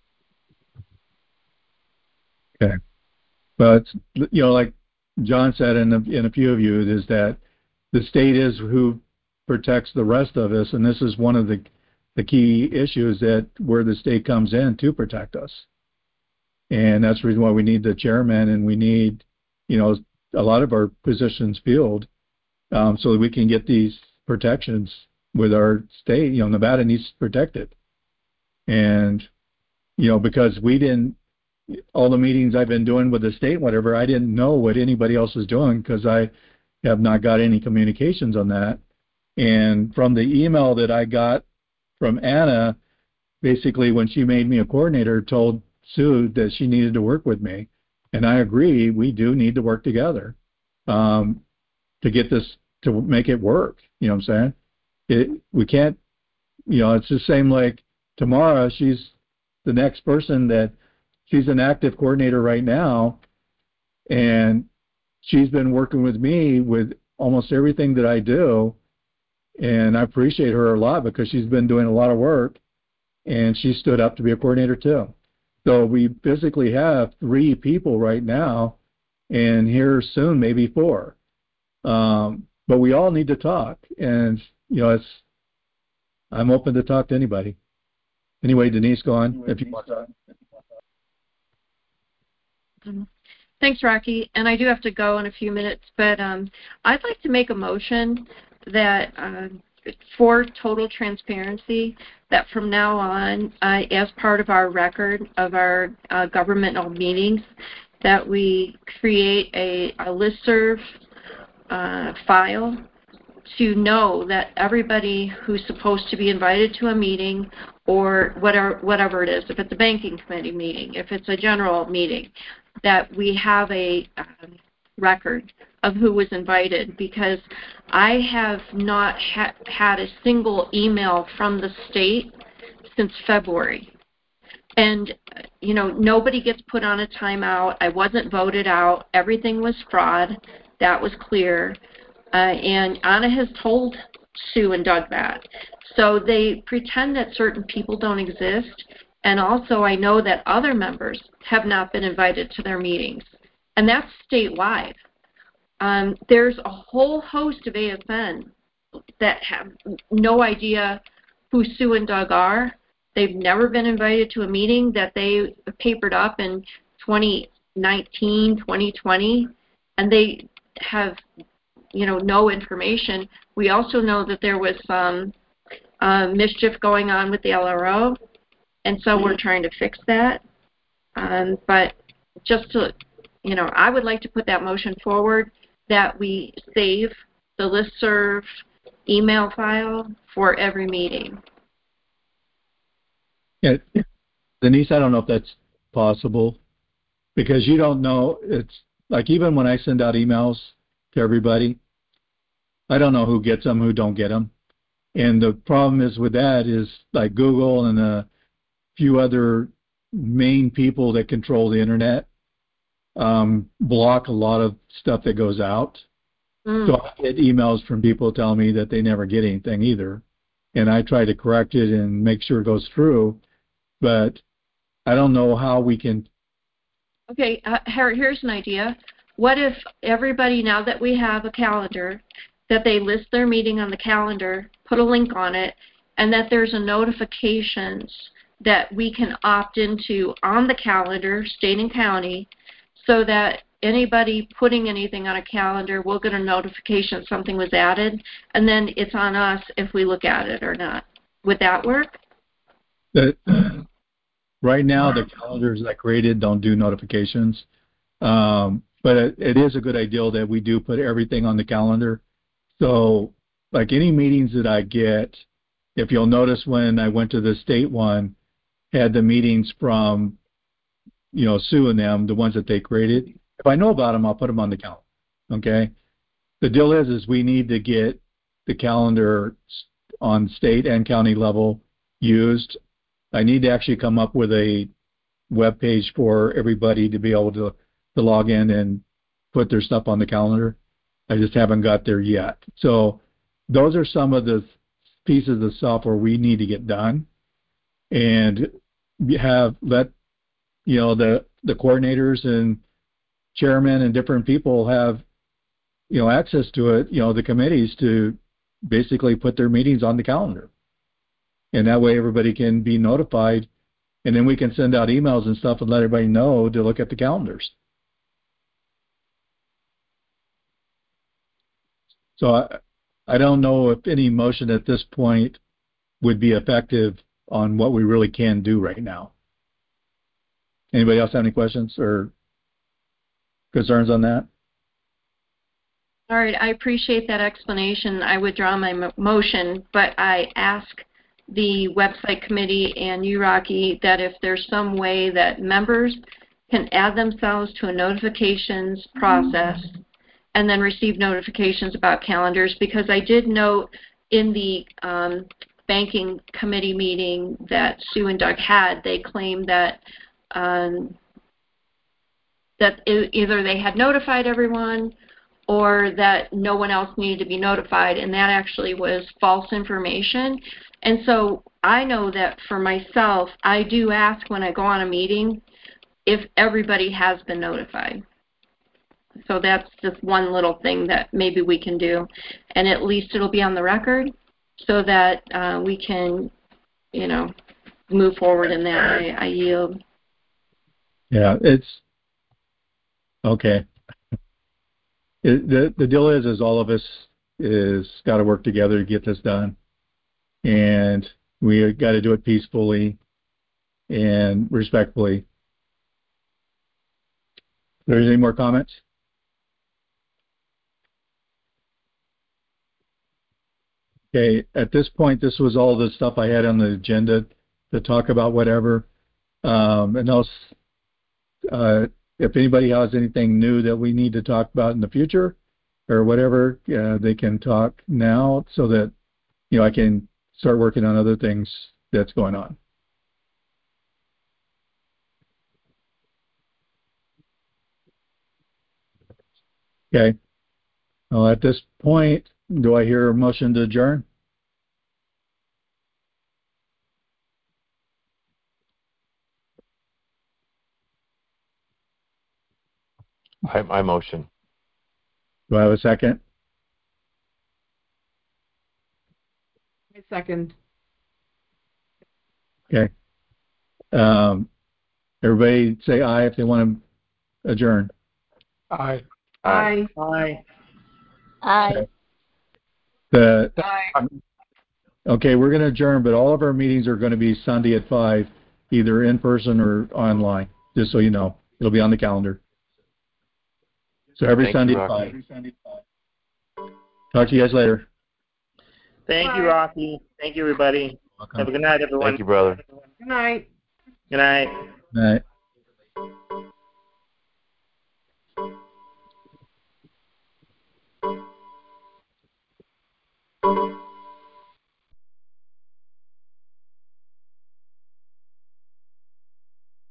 Okay. But, you know, like John said, and a, and a few of you, is that the state is who protects the rest of us, and this is one of the the key issues that where the state comes in to protect us. And that's the reason why we need the chairman, and we need, you know, a lot of our positions filled um, so that we can get these protections with our state. You know, Nevada needs to protect it. And, you know, because we didn't, all the meetings I've been doing with the state, whatever, I didn't know what anybody else was doing because I have not got any communications on that. And from the email that I got from Anna, basically when she made me a coordinator, told Sue that she needed to work with me. And I agree, we do need to work together um, to get this, to make it work. You know what I'm saying? It, we can't, you know, it's the same like Tamara, she's the next person that, she's an active coordinator right now, and she's been working with me with almost everything that I do, and I appreciate her a lot because she's been doing a lot of work, and she stood up to be a coordinator too. So we physically have three people right now, and here soon maybe four. Um, but we all need to talk, and you know, it's I'm open to talk to anybody. Anyway, Denise, go on if you want to. Thanks, Rocky. And I do have to go in a few minutes, but um, I'd like to make a motion that uh, for total transparency, that from now on, uh, as part of our record of our uh, governmental meetings, that we create a, a listserv uh, file to know that everybody who's supposed to be invited to a meeting or whatever, whatever it is, if it's a banking committee meeting, if it's a general meeting, that we have a um, record of who was invited, because I have not ha- had a single email from the state since February. And, you know, nobody gets put on a timeout. I wasn't voted out. Everything was fraud. That was clear. Uh, and Anna has told Sue and Doug that. So they pretend that certain people don't exist. And also I know that other members have not been invited to their meetings. And that's statewide. Um, there's a whole host of A F N that have no idea who Sue and Doug are. They've never been invited to a meeting that they papered up in twenty nineteen, twenty twenty, and they have, you know, no information. We also know that there was some uh, mischief going on with the L R O, and so we're trying to fix that. Um, but just to, you know, I would like to put that motion forward that we save the listserv email file for every meeting. Yeah, Denise, I don't know if that's possible, because you don't know. It's like, even when I send out emails to everybody, I don't know who gets them, who don't get them. And the problem is with that is, like, Google and a few other main people that control the internet um, block a lot of stuff that goes out. Mm. So I get emails from people telling me that they never get anything either. And I try to correct it and make sure it goes through. But I don't know how we can. Okay, uh, here, here's an idea. What if everybody, now that we have a calendar, that they list their meeting on the calendar, put a link on it, and that there's a notifications that we can opt into on the calendar, state and county, so that anybody putting anything on a calendar will get a notification something was added, and then it's on us if we look at it or not. Would that work? The, right now, the calendars I created don't do notifications, um, but it, it is a good idea that we do put everything on the calendar. So, like, any meetings that I get, if you'll notice when I went to the state one, had the meetings from, you know, Sue and them, the ones that they created. If I know about them, I'll put them on the calendar. Okay. The deal is, is we need to get the calendar on state and county level used. I need to actually come up with a web page for everybody to be able to, to log in and put their stuff on the calendar. I just haven't got there yet. So those are some of the pieces of software we need to get done, and have let, you know, the, the coordinators and chairmen and different people have, you know, access to it, you know, the committees, to basically put their meetings on the calendar. And that way everybody can be notified, and then we can send out emails and stuff and let everybody know to look at the calendars. So I, I don't know if any motion at this point would be effective on what we really can do right now. Anybody else have any questions or concerns on that? All right, I appreciate that explanation. I withdraw my mo- motion, but I ask the website committee and you, Rocky, that if there's some way that members can add themselves to a notifications process and then receive notifications about calendars, because I did note in the um, banking committee meeting that Sue and Doug had, they claimed that um, that it, either they had notified everyone or that no one else needed to be notified, and that actually was false information. And so I know that for myself, I do ask when I go on a meeting if everybody has been notified. So that's just one little thing that maybe we can do, and at least it'll be on the record so that uh, we can, you know, move forward in that. I, I yield. Yeah, it's Okay. It, the the deal is, is all of us is got to work together to get this done, and we got to do it peacefully and respectfully. There's any more comments? Okay, at this point, this was all the stuff I had on the agenda to talk about, whatever. Um, and else, uh, if anybody has anything new that we need to talk about in the future or whatever, uh, they can talk now so that, you know, I can start working on other things that's going on. Okay. Well, at this point, do I hear a motion to adjourn? I, I motion. Do I have a second? A second. Okay. Um, everybody say aye if they want to adjourn. Aye. Aye. Aye. Aye. The, Aye. okay, we're going to adjourn, but all of our meetings are going to be Sunday at five, either in person or online, just so you know. It'll be on the calendar. So every Thank Sunday you, at Rocky. five. Talk to you guys later. Thank you, Bye. Rocky. Thank you, everybody. Welcome. Have a good night, everyone. Thank you, brother. Good night. Good night. Good night.